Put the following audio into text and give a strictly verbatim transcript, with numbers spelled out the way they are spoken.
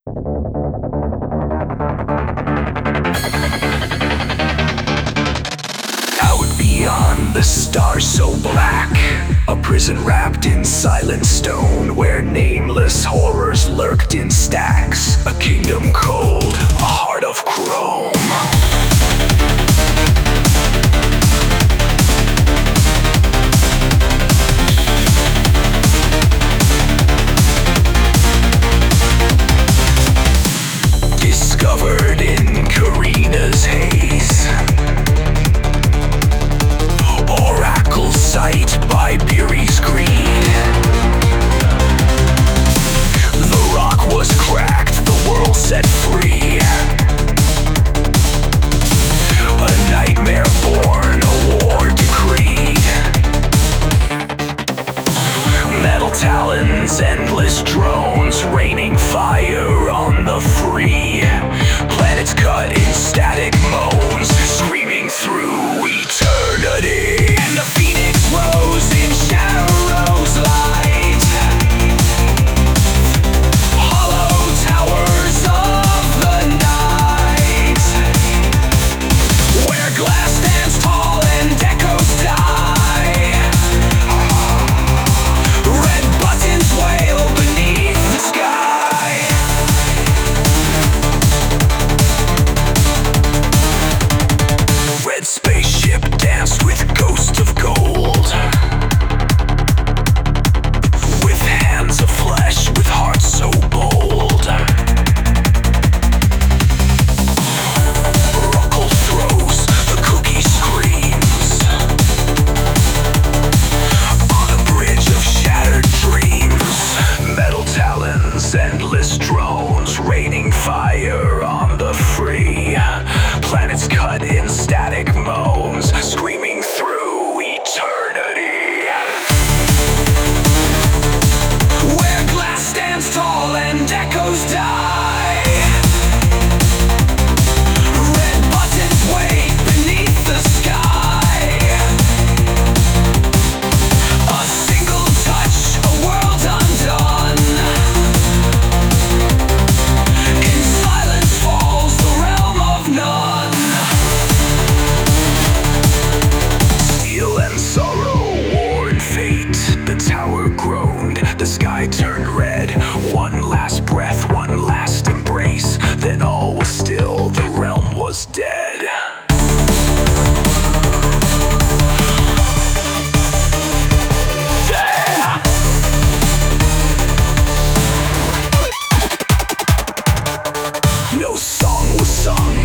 Out beyond the stars so black, a prison wrapped in silent stone, where nameless horrors lurked in stacks. A kingdom cold, a heart of chrome. Discovered in Karina's haze, oracle sight by Beery's greed. The rock was cracked, the world set free. A nightmare born, a war decreed. Metal talons, endless drones, raining fire on the free. Planets cut in static moans, screaming through eternity. And the phoenix rose in Shadowrow's light. Hollow towers of the night, where glass stands tall and echoes die. Red buttons wail beneath the sky. Red spaceship danced with ghosts of gold, with hands of flesh, with hearts so bold. Ruckle throws, the cookie screams, on a bridge of shattered dreams. Metal talons, endless drones, raining fire on the free. Planets cut in static moans, screaming through eternity. Where glass stands tall and echoes die. Red buttons wait beneath the sky. A single touch, a world undone. In silence falls the realm of none. Steel and sorrow, war and fate. The tower groaned, the sky turned red. One last breath, one last embrace. Then all was still, the realm was dead. Yeah! No song was sung,